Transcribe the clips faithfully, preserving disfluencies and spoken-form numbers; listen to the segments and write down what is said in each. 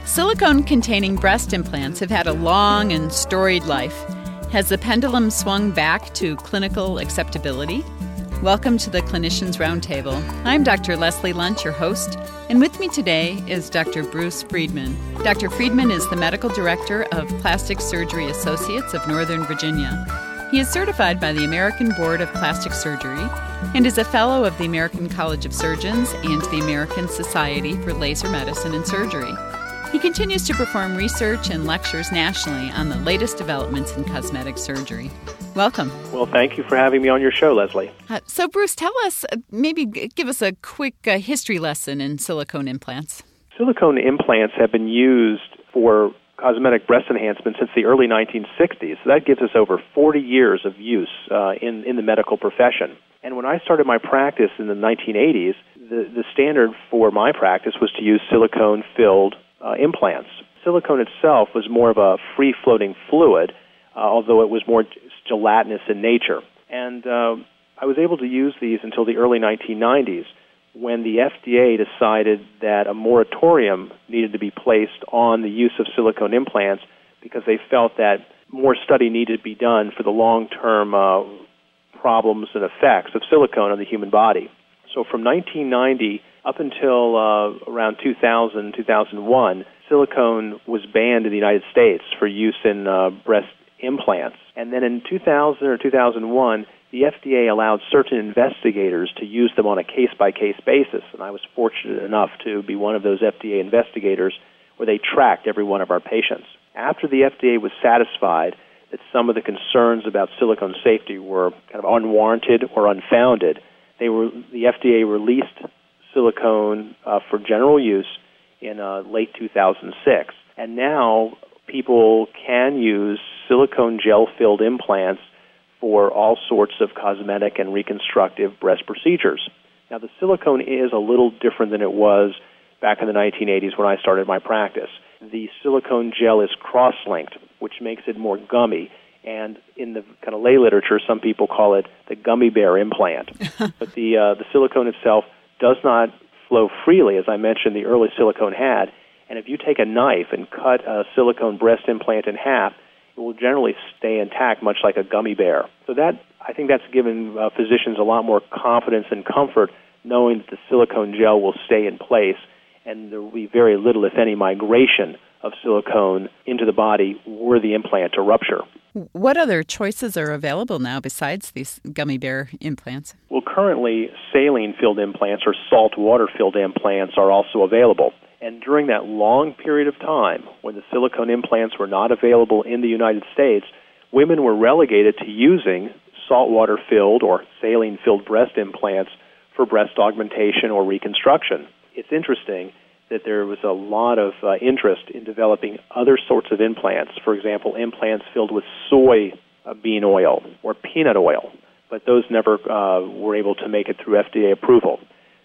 Silicone-containing breast implants have had a long and storied life. Has the pendulum swung back to clinical acceptability? Welcome to the Clinicians Roundtable. I'm Doctor Leslie Lundt, your host, and with me today is Doctor Bruce Friedman. Doctor Friedman is the Medical Director of Plastic Surgery Associates of Northern Virginia. He is certified by the American Board of Plastic Surgery and is a Fellow of the American College of Surgeons and the American Society for Laser Medicine and Surgery. He continues to perform research and lectures nationally on the latest developments in cosmetic surgery. Welcome. Well, thank you for having me on your show, Leslie. Uh, so, Bruce, tell us, uh, maybe g- give us a quick uh, history lesson in silicone implants. Silicone implants have been used for cosmetic breast enhancement since the early nineteen sixties. So that gives us over forty years of use uh, in, in the medical profession. And when I started my practice in the nineteen eighties, the, the standard for my practice was to use silicone-filled uh, implants. Silicone itself was more of a free-floating fluid, uh, although it was more gelatinous in nature. And uh, I was able to use these until the early nineteen nineties, when the F D A decided that a moratorium needed to be placed on the use of silicone implants because they felt that more study needed to be done for the long-term uh, problems and effects of silicone on the human body. So from nineteen ninety up until uh, around two thousand, two thousand one, silicone was banned in the United States for use in uh, breast implants. And then in two thousand or two thousand one, the F D A allowed certain investigators to use them on a case-by-case basis, and I was fortunate enough to be one of those F D A investigators where they tracked every one of our patients. After the F D A was satisfied that some of the concerns about silicone safety were kind of unwarranted or unfounded, they were the F D A released silicone uh, for general use in uh, late two thousand six, and now people can use silicone gel-filled implants for all sorts of cosmetic and reconstructive breast procedures. Now, the silicone is a little different than it was back in the nineteen eighties when I started my practice. The silicone gel is cross-linked, which makes it more gummy, and in the kind of lay literature, some people call it the gummy bear implant. But the uh, the silicone itself does not flow freely, as I mentioned the early silicone had, and if you take a knife and cut a silicone breast implant in half, it will generally stay intact, much like a gummy bear. So that, I think that's given uh, physicians a lot more confidence and comfort, knowing that the silicone gel will stay in place, and there will be very little, if any, migration of silicone into the body were the implant to rupture. What other choices are available now besides these gummy bear implants? Well, currently, saline-filled implants or salt water-filled implants are also available. And during that long period of time, when the silicone implants were not available in the United States, women were relegated to using saltwater-filled or saline-filled breast implants for breast augmentation or reconstruction. It's interesting that there was a lot of uh, interest in developing other sorts of implants, for example, implants filled with soy uh, bean oil or peanut oil, but those never uh, were able to make it through F D A approval.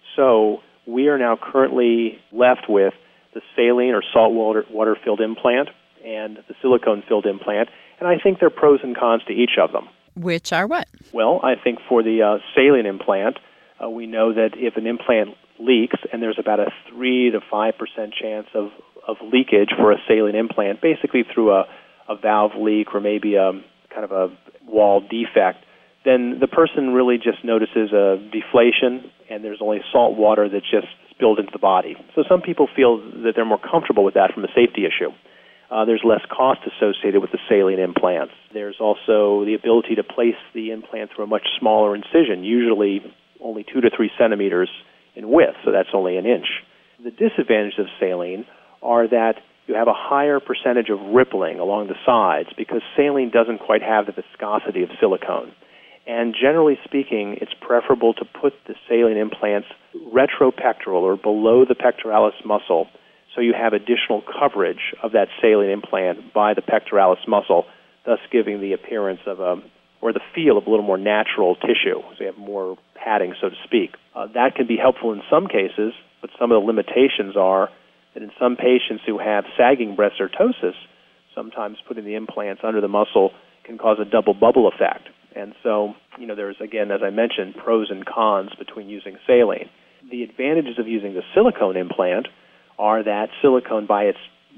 So we are now currently left with the saline or salt water, water-filled implant and the silicone-filled implant, and I think there are pros and cons to each of them. Which are what? Well, I think for the uh, saline implant, uh, we know that if an implant leaks, and there's about a three to five percent chance of, of leakage for a saline implant, basically through a, a valve leak or maybe a kind of a wall defect, then the person really just notices a deflation, and there's only salt water that's just spilled into the body. So some people feel that they're more comfortable with that from a safety issue. Uh, there's less cost associated with the saline implants. There's also the ability to place the implant through a much smaller incision, usually only two to three centimeters in width, so that's only an inch. The disadvantages of saline are that you have a higher percentage of rippling along the sides because saline doesn't quite have the viscosity of silicone. And generally speaking, it's preferable to put the saline implants retropectoral or below the pectoralis muscle so you have additional coverage of that saline implant by the pectoralis muscle, thus giving the appearance of a, or the feel of a little more natural tissue. So you have more padding, so to speak. Uh, that can be helpful in some cases, but some of the limitations are that in some patients who have sagging breast ptosis, sometimes putting the implants under the muscle can cause a double bubble effect. And so, you know, there's, again, as I mentioned, pros and cons between using saline. The advantages of using the silicone implant are that silicone by its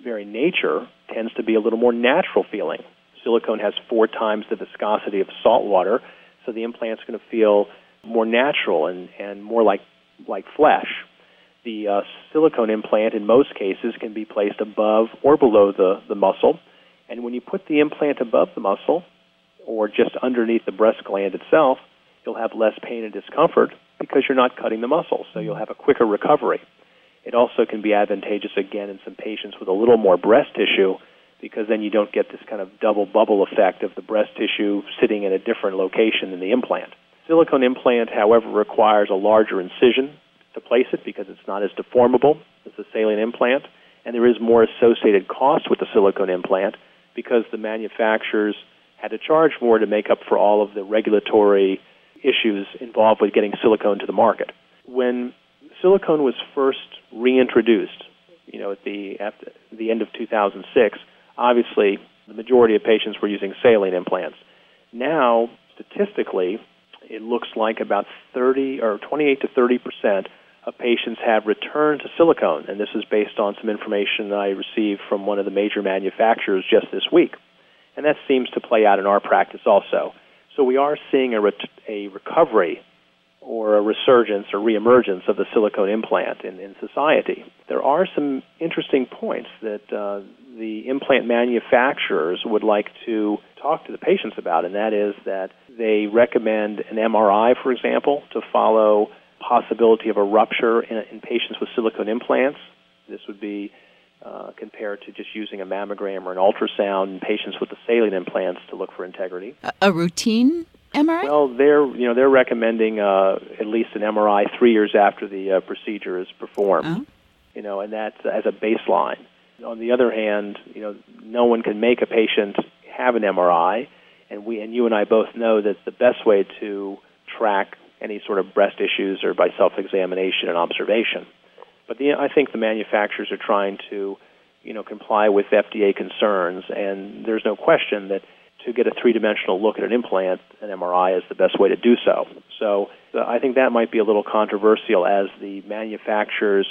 very nature, tends to be a little more natural feeling. Silicone has four times the viscosity of salt water, so the implant's going to feel more natural and, and more like like flesh. The uh, silicone implant, in most cases, can be placed above or below the, the muscle, and when you put the implant above the muscle or just underneath the breast gland itself, you'll have less pain and discomfort because you're not cutting the muscle, so you'll have a quicker recovery. It also can be advantageous, again, in some patients with a little more breast tissue, because then you don't get this kind of double bubble effect of the breast tissue sitting in a different location than the implant. Silicone implant, however, requires a larger incision to place it because it's not as deformable as the saline implant, and there is more associated cost with the silicone implant because the manufacturers had to charge more to make up for all of the regulatory issues involved with getting silicone to the market. When silicone was first reintroduced, you know, at the at the end of two thousand six, obviously the majority of patients were using saline implants. Now, statistically, it looks like about thirty or twenty-eight to thirty percent of patients have returned to silicone, and this is based on some information I received from one of the major manufacturers just this week. And that seems to play out in our practice also. So we are seeing a, ret- a recovery or a resurgence or reemergence of the silicone implant in, in society. There are some interesting points that uh, the implant manufacturers would like to talk to the patients about, and that is that they recommend an M R I, for example, to follow possibility of a rupture in, in patients with silicone implants. This would be uh, compared to just using a mammogram or an ultrasound in patients with the saline implants to look for integrity. A, a routine M R I? Well, they're you know they're recommending uh, at least an M R I three years after the uh, procedure is performed. Oh. You know, and that's as a baseline. On the other hand, you know, no one can make a patient have an M R I, and we and you and I both know that the best way to track any sort of breast issues are by self-examination and observation. But the, I think the manufacturers are trying to, you know, comply with F D A concerns, and there's no question that to get a three-dimensional look at an implant, an M R I is the best way to do so. So uh, I think that might be a little controversial as the manufacturers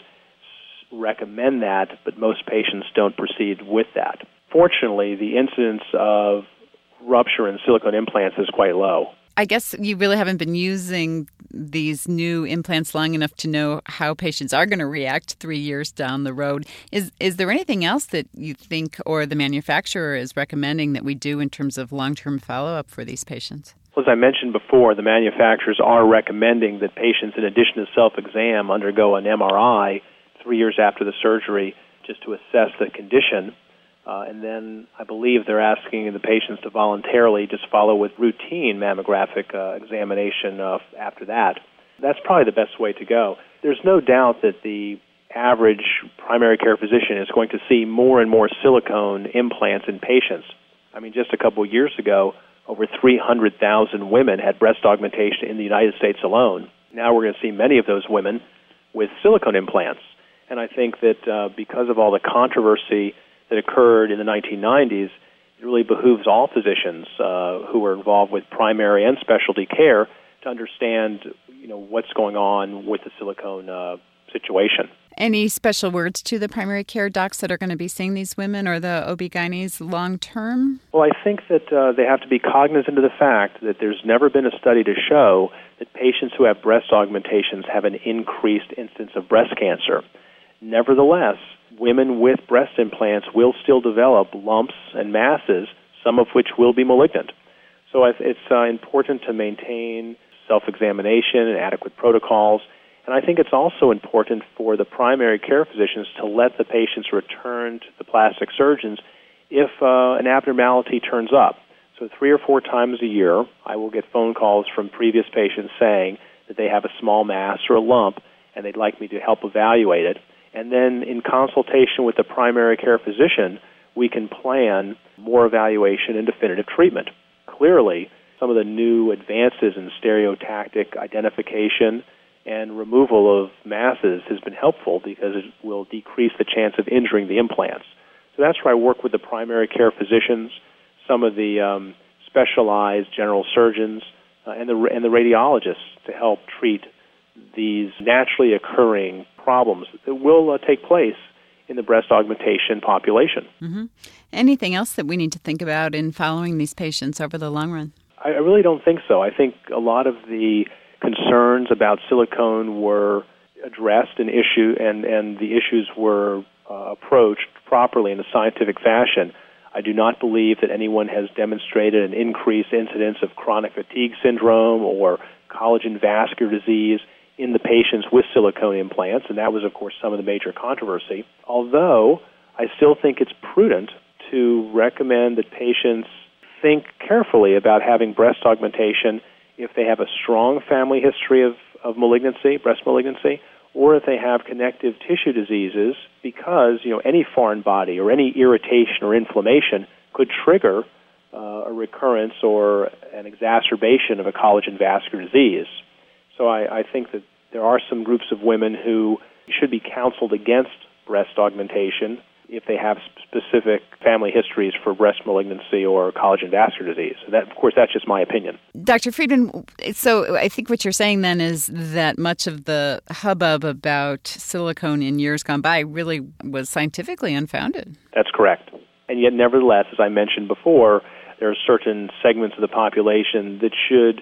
recommend that, but most patients don't proceed with that. Fortunately, the incidence of rupture in silicone implants is quite low. I guess you really haven't been using these new implants long enough to know how patients are going to react three years down the road. Is is there anything else that you think or the manufacturer is recommending that we do in terms of long-term follow-up for these patients? Well, as I mentioned before, the manufacturers are recommending that patients, in addition to self-exam, undergo an M R I three years after the surgery just to assess the condition. Uh, and then I believe they're asking the patients to voluntarily just follow with routine mammographic uh, examination uh, after that. That's probably the best way to go. There's no doubt that the average primary care physician is going to see more and more silicone implants in patients. I mean, just a couple of years ago, over three hundred thousand women had breast augmentation in the United States alone. Now we're going to see many of those women with silicone implants. And I think that uh, because of all the controversy that occurred in the nineteen nineties, it really behooves all physicians uh, who are involved with primary and specialty care to understand, you know, what's going on with the silicone uh, situation. Any special words to the primary care docs that are going to be seeing these women or the O B G Y Ns long term? Well, I think that uh, they have to be cognizant of the fact that there's never been a study to show that patients who have breast augmentations have an increased incidence of breast cancer. Nevertheless, women with breast implants will still develop lumps and masses, some of which will be malignant. So it's uh, important to maintain self-examination and adequate protocols. And I think it's also important for the primary care physicians to let the patients return to the plastic surgeons if uh, an abnormality turns up. So three or four times a year, I will get phone calls from previous patients saying that they have a small mass or a lump and they'd like me to help evaluate it. And then in consultation with the primary care physician, we can plan more evaluation and definitive treatment. Clearly, some of the new advances in stereotactic identification and removal of masses has been helpful because it will decrease the chance of injuring the implants. So that's where I work with the primary care physicians, some of the um, specialized general surgeons, uh, and the and the radiologists to help treat these naturally occurring problems that will uh, take place in the breast augmentation population. Mm-hmm. Anything else that we need to think about in following these patients over the long run? I really don't think so. I think a lot of the concerns about silicone were addressed and issue, and, and the issues were uh, approached properly in a scientific fashion. I do not believe that anyone has demonstrated an increased incidence of chronic fatigue syndrome or collagen vascular disease in the patients with silicone implants, and that was, of course, some of the major controversy. Although I still think it's prudent to recommend that patients think carefully about having breast augmentation if they have a strong family history of, of malignancy, breast malignancy, or if they have connective tissue diseases, because, you know, any foreign body or any irritation or inflammation could trigger uh, a recurrence or an exacerbation of a collagen vascular disease. So I, I think that there are some groups of women who should be counseled against breast augmentation if they have specific family histories for breast malignancy or collagen vascular disease. That, of course, that's just my opinion. Doctor Friedman, so I think what you're saying then is that much of the hubbub about silicone in years gone by really was scientifically unfounded. That's correct. And yet, nevertheless, as I mentioned before, there are certain segments of the population that should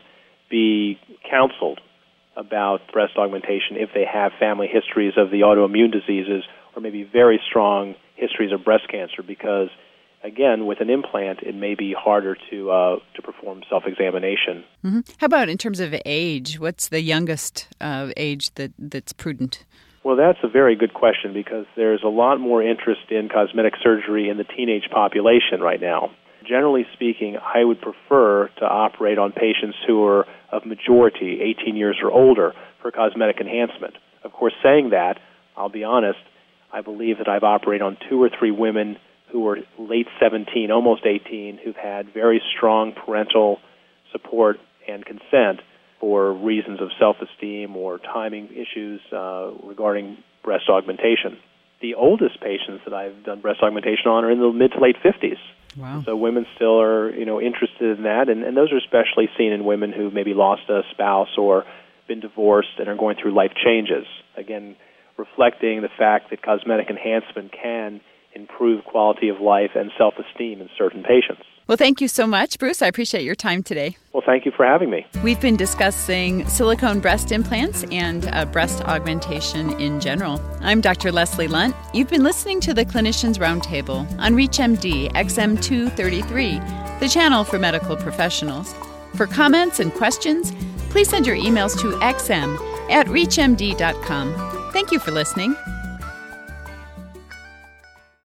be counseled about breast augmentation if they have family histories of the autoimmune diseases or maybe very strong histories of breast cancer, because, again, with an implant, it may be harder to uh, to perform self-examination. Mm-hmm. How about in terms of age? What's the youngest uh, age that, that's prudent? Well, that's a very good question, because there's a lot more interest in cosmetic surgery in the teenage population right now. Generally speaking, I would prefer to operate on patients who are of majority, eighteen years or older, for cosmetic enhancement. Of course, saying that, I'll be honest, I believe that I've operated on two or three women who were late seventeen, almost eighteen, who've had very strong parental support and consent for reasons of self-esteem or timing issues uh, regarding breast augmentation. The oldest patients that I've done breast augmentation on are in the mid to late fifties. Wow. So women still are, you know, interested in that, and, and those are especially seen in women who maybe lost a spouse or been divorced and are going through life changes. Again, reflecting the fact that cosmetic enhancement can improve quality of life and self-esteem in certain patients. Well, thank you so much, Bruce. I appreciate your time today. Well, thank you for having me. We've been discussing silicone breast implants and uh, breast augmentation in general. I'm Doctor Leslie Lunt. You've been listening to the Clinicians Roundtable on ReachMD X M two thirty-three, the channel for medical professionals. For comments and questions, please send your emails to x m at reach m d dot com. Thank you for listening.